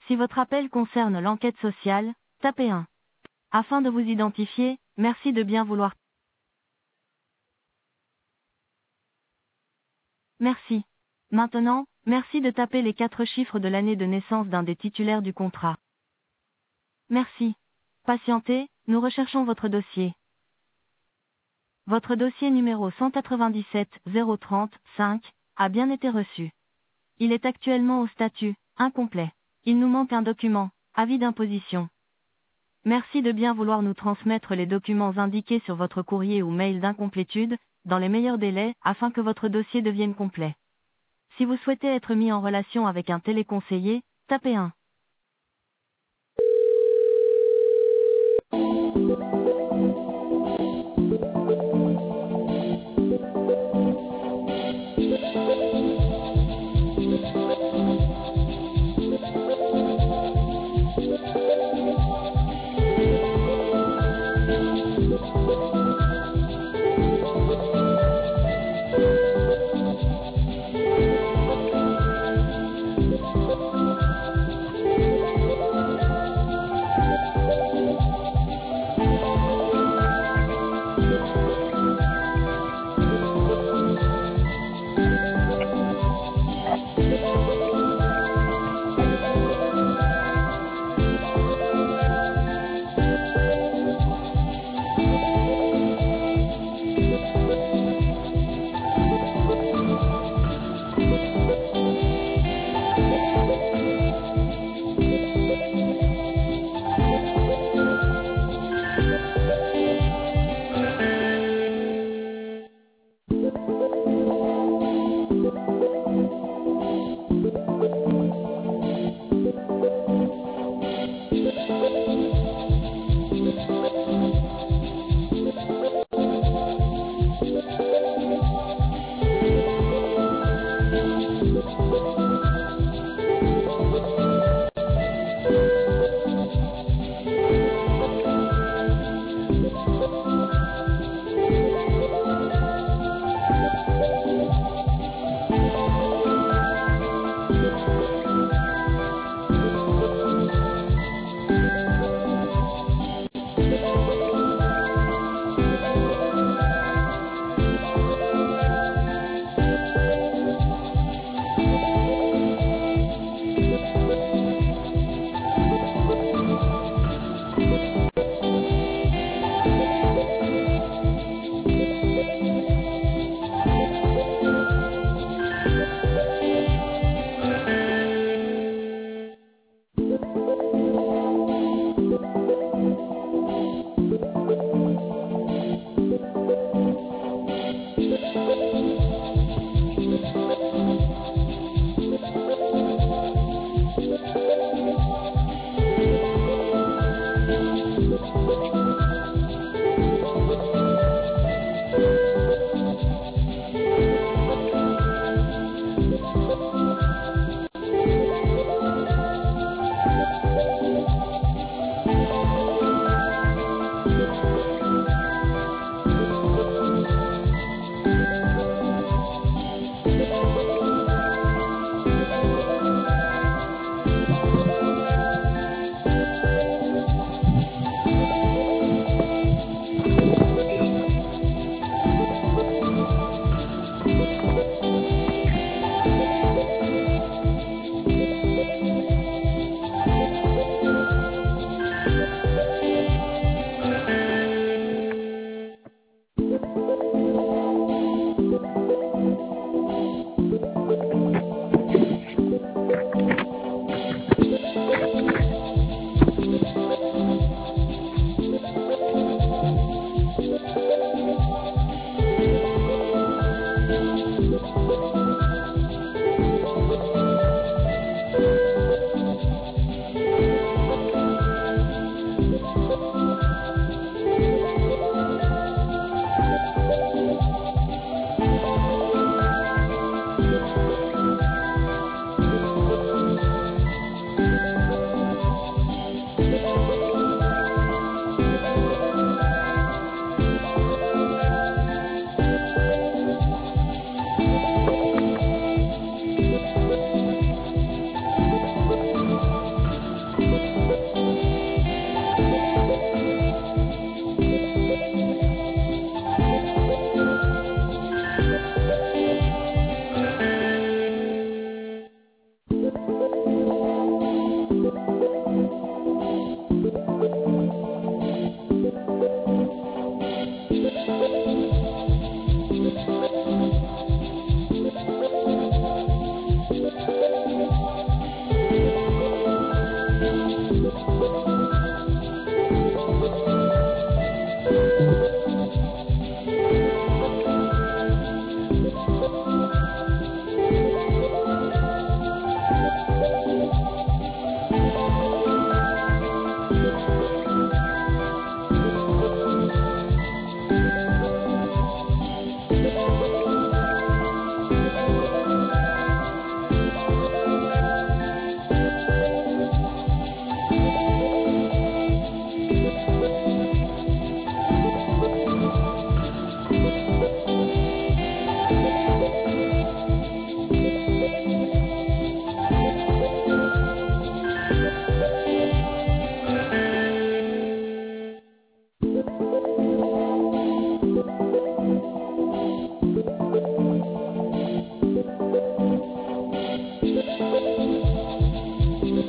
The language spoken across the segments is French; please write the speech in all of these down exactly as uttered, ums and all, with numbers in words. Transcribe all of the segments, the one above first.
Si votre appel concerne l'enquête sociale, tapez un. Afin de vous identifier, merci de bien vouloir. Merci. Maintenant, merci de taper les quatre chiffres de l'année de naissance d'un des titulaires du contrat. Merci. Patientez, nous recherchons votre dossier. Votre dossier numéro cent quatre-vingt-dix-sept zéro trente cinq a bien été reçu. Il est actuellement au statut incomplet. Il nous manque un document, avis d'imposition. Merci de bien vouloir nous transmettre les documents indiqués sur votre courrier ou mail d'incomplétude, dans les meilleurs délais, afin que votre dossier devienne complet. Si vous souhaitez être mis en relation avec un téléconseiller, tapez un.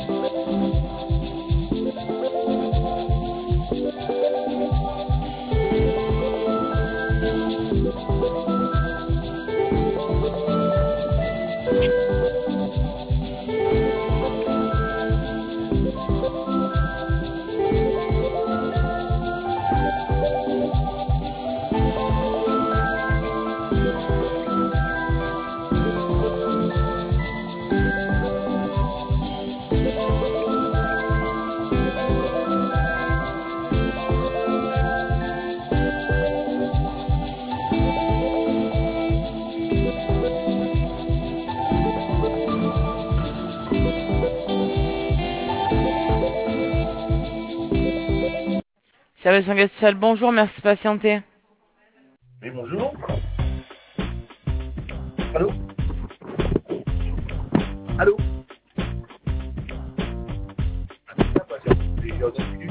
Service Enquête, bonjour, merci de patienter. Oui, bonjour. Allô? Allô? Ah, pas sûr. J'ai eu deux minutes.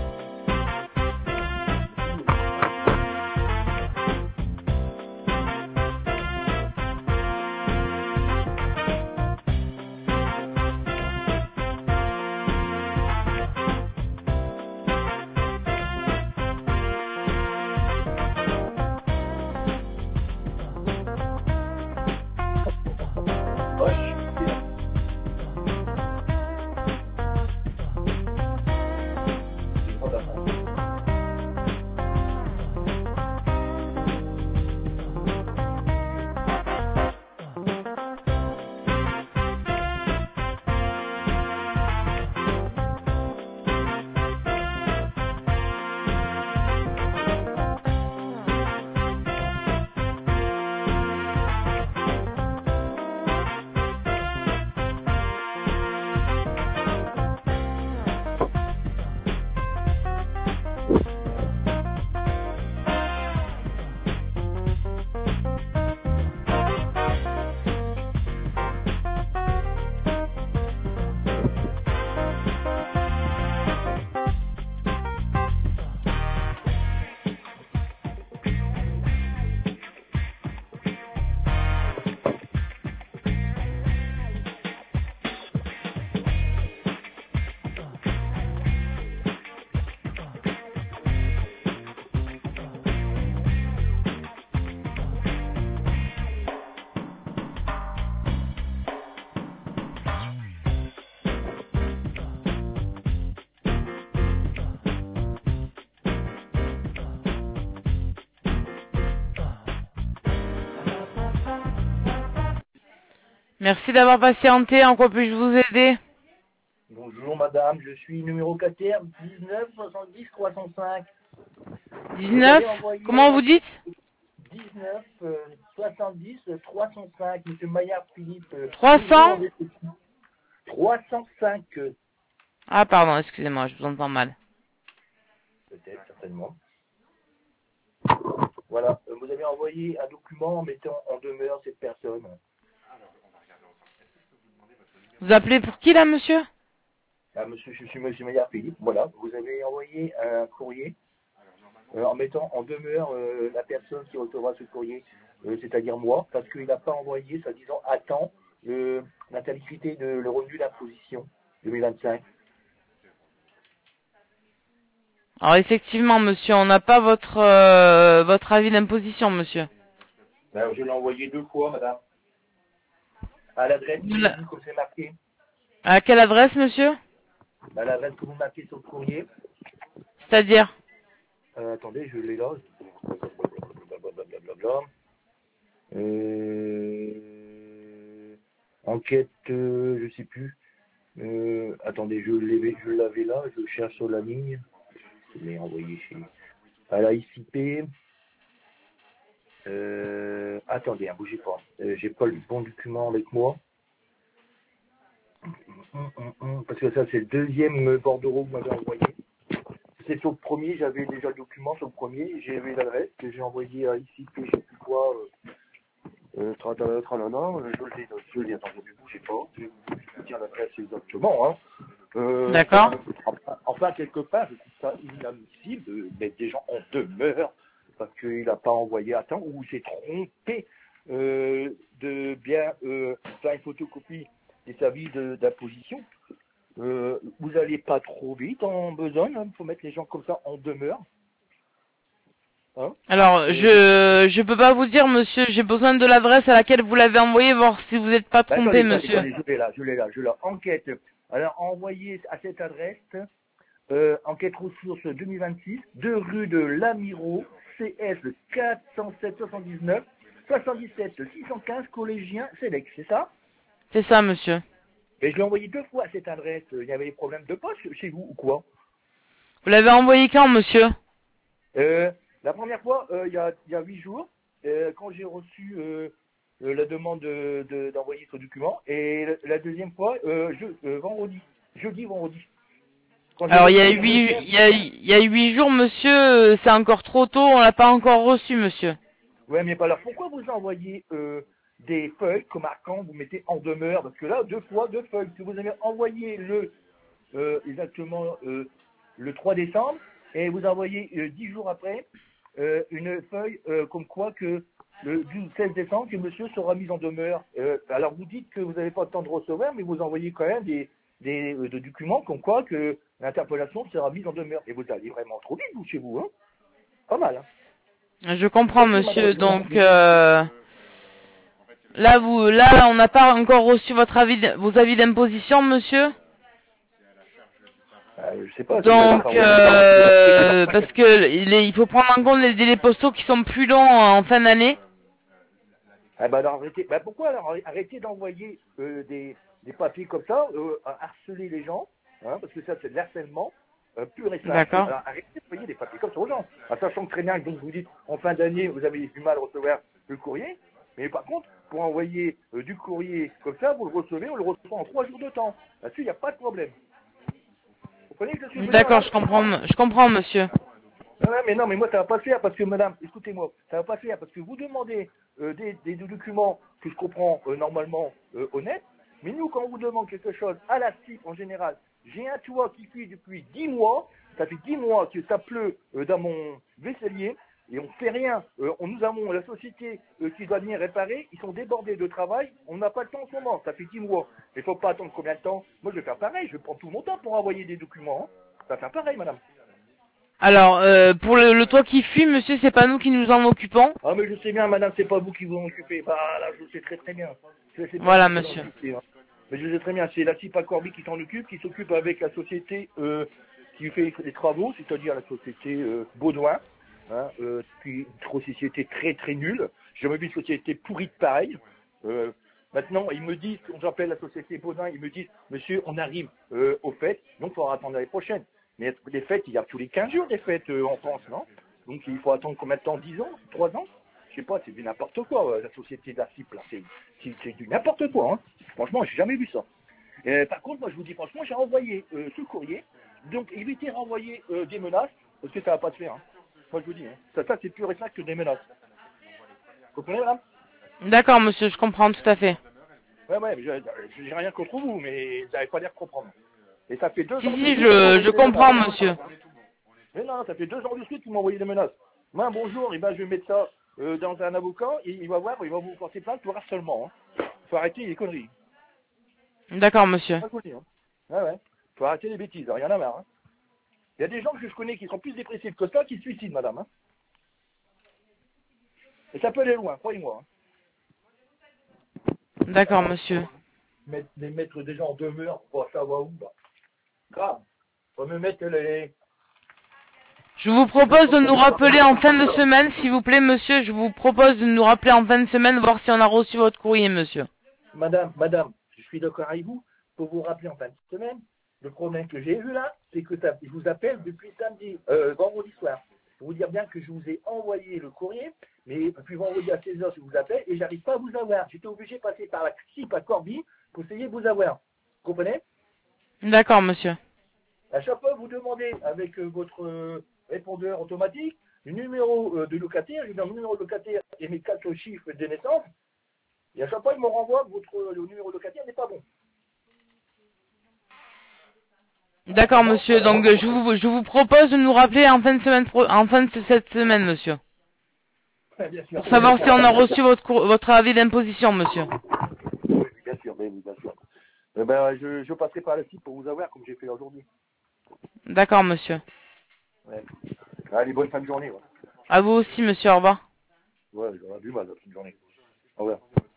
Merci d'avoir patienté, en quoi puis-je vous aider? Bonjour madame, je suis numéro K T R dix-neuf soixante-dix trois cent cinq. dix-neuf, comment vous dites? dix-neuf soixante-dix trois cent cinq, monsieur Maillard Philippe. trois cents? trois cent cinq. Ah pardon, excusez-moi, je vous entends mal. Peut-être, certainement. Voilà, vous avez envoyé un document en mettant en demeure cette personne. Vous appelez pour qui là, monsieur? Ah, monsieur, je suis monsieur Maillard Philippe, voilà. Vous avez envoyé un courrier euh, en mettant en demeure euh, la personne qui recevra ce courrier, euh, c'est-à-dire moi, parce qu'il n'a pas envoyé, soi-disant, à temps euh, la qualification de le revenu d'imposition deux mille vingt-cinq. Alors effectivement, monsieur, on n'a pas votre euh, votre avis d'imposition, monsieur. Ben, je l'ai envoyé deux fois, madame. À l'adresse Vous la- que c'est marqué. À quelle adresse, monsieur? À l'adresse que vous marquez sur le courrier. C'est-à-dire? Euh, attendez, je l'ai là. Blablabla. Euh, enquête, euh, je sais plus. Euh, attendez, je l'avais, je l'avais là. Je cherche sur la ligne. Je l'ai envoyé chez à la I C P. Euh, attendez, hein, bougez pas. Euh, j'ai pas le bon document avec moi. Parce que ça, c'est le deuxième bordereau que vous m'avez envoyé. C'est sur le premier, j'avais déjà le document sur le premier, j'avais l'adresse que j'ai envoyé à I C P, je sais plus quoi, euh, tralala, tralala, euh, je l'ai, je l'ai, attendez, ne bougez pas, je vais vous dire l'adresse exactement, hein. Euh, D'accord. enfin, enfin, quelque part, je trouve ça inadmissible de mettre des gens en demeure parce qu'il n'a pas envoyé à temps ou s'est trompé euh, de bien euh, faire une photocopie des avis de- d'imposition. Euh, vous allez pas trop vite en besogne, il hein, faut mettre les gens comme ça en demeure. Hein Alors, Et je je peux pas vous dire, monsieur, j'ai besoin de l'adresse à laquelle vous l'avez envoyé, voir si vous n'êtes pas bah, trompé, attendez, monsieur. attendez, attendez, je l'ai là, je l'ai là, je l'ai là. Enquête. Alors, envoyez à cette adresse, euh, enquête ressources deux mille vingt-six, deux rue de l'Amiro, C S quatre cent sept soixante-dix-neuf, soixante-dix-sept six cent quinze, collégien Select, c'est ça? C'est ça, monsieur. Et je l'ai envoyé deux fois à cette adresse. Il y avait des problèmes de poste chez vous ou quoi? Vous l'avez envoyé quand, monsieur? euh, La première fois, euh, il y a il y a huit jours, euh, quand j'ai reçu euh, euh, la demande de, de, d'envoyer ce document, et la, la deuxième fois, euh, je, euh, vendredi, jeudi, vendredi. Quand j'ai Alors, il y a reçu le huit, deuxième- il y a, il y a huit jours, monsieur, euh, c'est encore trop tôt, on l'a pas encore reçu, monsieur. Ouais, mais pas là. Pourquoi vous envoyez euh, des feuilles comme marquant, vous mettez en demeure? Parce que là, deux fois, deux feuilles. Si vous avez envoyé le euh, exactement euh, le trois décembre, et vous envoyez euh, dix jours après euh, une feuille euh, comme quoi que le du seize décembre, que monsieur sera mis en demeure. Euh, alors vous dites que vous n'avez pas le temps de recevoir, mais vous envoyez quand même des, des, euh, des documents comme quoi que l'interpellation sera mise en demeure. Et vous allez vraiment trop vite, vous, chez vous, hein? Pas mal, hein? Je comprends, Ok, monsieur, madame, je donc, vous- euh, là, vous, là, on n'a pas encore reçu votre avis, d- vos avis d'imposition, monsieur? Euh, je sais pas, si vous avez Donc, travaillé. euh, parce que il, est- il faut prendre en compte les délais postaux qui sont plus longs en fin d'année. Ah bah alors arrêtez. Bah pourquoi alors arrêtez d'envoyer euh, des, des papiers comme ça, euh, à harceler les gens, hein, parce que ça c'est de l'harcèlement euh, pur et simple. D'accord. Alors arrêtez d'envoyer des papiers comme ça aux gens, en sachant très bien que donc vous dites en fin d'année vous avez du mal à recevoir le courrier, mais par contre pour envoyer euh, du courrier comme ça, vous le recevez, on le reçoit en trois jours de temps. Là-dessus il n'y a pas de problème. Vous comprenez que je suis venu, D'accord, madame? je comprends, je comprends, monsieur. Non, non, mais non, mais moi ça va pas se faire parce que madame, écoutez-moi, ça va pas se faire parce que vous demandez euh, des, des documents que je comprends euh, normalement euh, honnêtes, mais nous quand on vous demande quelque chose à la C I P en général, j'ai un toit qui cuit depuis dix mois, ça fait dix mois que ça pleut euh, dans mon vaisselier et on fait rien. Euh, on, nous avons la société euh, qui doit venir réparer, ils sont débordés de travail, on n'a pas le temps en ce moment, ça fait dix mois. Il faut pas attendre combien de temps? Moi je vais faire pareil, je vais prendre tout mon temps pour envoyer des documents. Hein. Ça va faire pareil, madame. Alors, euh, pour le, le toit qui fuit, monsieur, c'est pas nous qui nous en occupons. Ah mais je sais bien, madame, c'est pas vous qui vous en occupez. Bah là, je sais très très bien. Je sais pas Voilà, vous qui vous en monsieur. occupez, hein. Mais je sais très bien, c'est la C I P à Corby qui s'en occupe, qui s'occupe avec la société euh, qui fait les travaux, c'est-à-dire la société euh, Baudouin, hein, euh, qui est une société très très nulle. J'ai jamais vu une société pourrie de pareil. Euh, maintenant, ils me disent, quand j'appelle la société Baudouin, ils me disent, monsieur, on arrive euh, aux fêtes, donc il faudra attendre l'année prochaine. Mais les fêtes, il y a tous les quinze jours des fêtes euh, en France, non? Donc il faut attendre combien de temps? dix ans? trois ans? Je sais pas, c'est du n'importe quoi, euh, la société de la C I P, là. C'est, c'est, c'est du n'importe quoi, hein. Franchement, j'ai jamais vu ça. Euh, par contre, moi, je vous dis franchement, j'ai envoyé euh, ce courrier, donc évitez de renvoyer euh, des menaces, parce que ça va pas se faire, hein. Moi, je vous dis, hein. Ça, ça c'est pur et simple que des menaces. Vous comprenez, madame? D'accord, monsieur, je comprends tout à fait. Ouais, ouais, mais j'ai, j'ai rien contre vous, mais vous n'avez pas l'air comprendre. Et ça fait deux Si, ans si, de suite que vous je, m'envoyez je des comprends, menaces. monsieur. Mais non, ça fait deux ans de suite qu'ils m'ont envoyé des menaces. Moi, bonjour, et ben je vais mettre ça euh, dans un avocat, et il va voir, il va vous porter plainte pour harcèlement. Hein. Faut arrêter les conneries. D'accord, monsieur. Pas connu, hein. Ouais, ouais. Faut arrêter les bêtises, hein. Rien à marre. Hein. Il y a des gens que je connais qui sont plus dépressifs que ça qui se suicident, madame. Hein. Et ça peut aller loin, croyez-moi. Hein. D'accord, monsieur. Mettre, les mettre des gens en demeure, pour savoir où, bah. Grave. Faut me mettre les... Je vous propose de nous rappeler en fin de semaine, s'il vous plaît, monsieur. Je vous propose de nous rappeler en fin de semaine, voir si on a reçu votre courrier, monsieur. Madame, madame, je suis d'accord avec vous. Pour vous rappeler en fin de semaine, le problème que j'ai eu là, c'est que ça, je vous appelle depuis samedi, euh, vendredi soir. Pour vous dire bien que je vous ai envoyé le courrier, mais depuis vendredi à seize heures, je vous appelle et j'arrive pas à vous avoir. J'étais obligé de passer par la C I P à Corby pour essayer de vous avoir. Vous comprenez? D'accord, monsieur. À chaque fois, vous demandez avec euh, votre euh, répondeur automatique le numéro euh, de locataire, j'ai dans le numéro de locataire et mes quatre chiffres de naissance, et à chaque fois, il me renvoie que votre, euh, le numéro de locataire n'est pas bon. D'accord, monsieur. Donc, je vous, je vous propose de nous rappeler en fin de semaine, pro- en fin de cette semaine, monsieur. Ouais, bien sûr. Pour savoir si on a reçu votre, cour- votre avis d'imposition, monsieur. Oui, bien sûr, oui, bien sûr. Eh ben, je, je passerai par le site pour vous avoir, comme j'ai fait aujourd'hui. D'accord, monsieur. Ouais. Allez, bonne fin de journée. Ouais, À vous aussi, monsieur, au revoir. ouais j'aurais du mal la fin de journée. Au revoir.